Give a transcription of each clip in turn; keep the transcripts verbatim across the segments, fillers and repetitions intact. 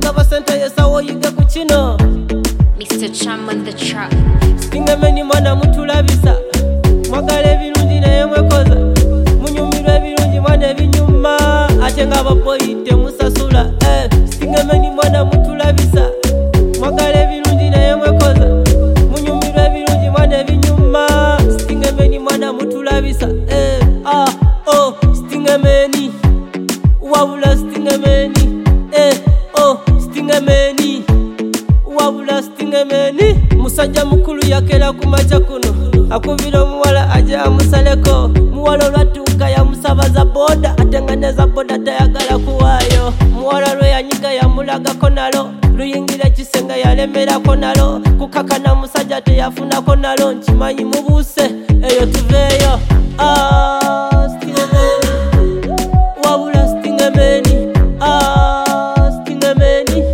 gaba sente yesawo yige ku kino. Mister Cham on the track. Stingameni mwana mutulabisa mwagala ebirungi naye mwekoza munyumirwa ebirungi mwana ebinyuma ate nga ababoyi temusasula. eh. Stingameni mwana mutulabisa mwagala ebirungi naye mwekoza munyumirwa ebirungi mwana ebinyuma. Stingameni mwana mutulabisa. eh. ah, oh, Stingameni wabula Stingameni. eh, oh, Stingameni wabula Stingameni. Musajja mukulu yakera ku macha kuno akubira omuwala aja amusaleko. Muwala olwatuuka yamusabaza boda ate nga neza boda tayagala kuwaayo. Muwala lwe yanyiga yamulagako nalo luyingira ekisenga yalemerako nalo kukakana musajja teyafunako nalo. Nkimanyi mubuuse eyo tuveeyo. ah, Stingameni wabula Stingameni. ah, Stingameni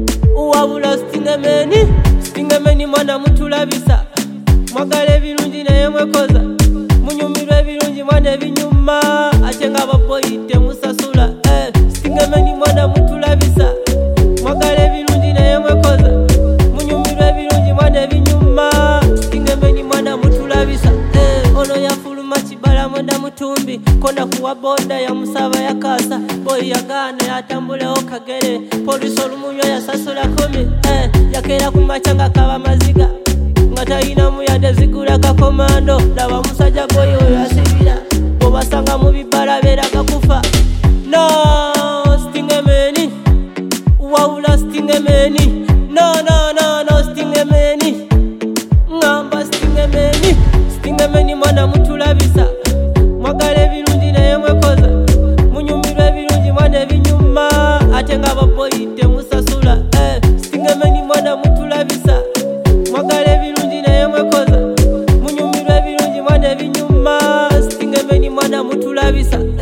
wabula Stingameni. Stingameni mwana mutulabisa mwagala ebirungi naye mwekoza munyumirwa ebirungi mwana ebinyuma ate nga ababoyi temusasula. eh. Stingameni mwana mutulabisa mwagala ebirungi naye mwekoza munyumirwa ebirungi mwana ebinyuma. Stingameni mwana mutulabisa. eh. Ono yafuluma kibala mwenda mutumbi kona kuwa boda yamusaba yakasa boyi yagaana yatambulewo kagere polisi olumunywa yasasula kumi. eh. Yakera ku macha nga kaba maziga nga talinamu yadde zigula kakomando. Laba musajja boyi oyo asibira bw'obasanga mu bibala beeraga kufa. no Stingameni wawula Stingameni. no no no no Stingameni ngamba Stingameni. Stingameni mwana mutulabisa mwagala ebirungi naye mwekoza munyumirwa ebirungi mwana ebinyuma ate nga ababoyi temusasula. eh. Stingameni mwana mutulabisa mwagala ebirungi naye mwekoza munyumirwa ebirungi mwana ebinyuma. Stingameni mwana mutulabisa.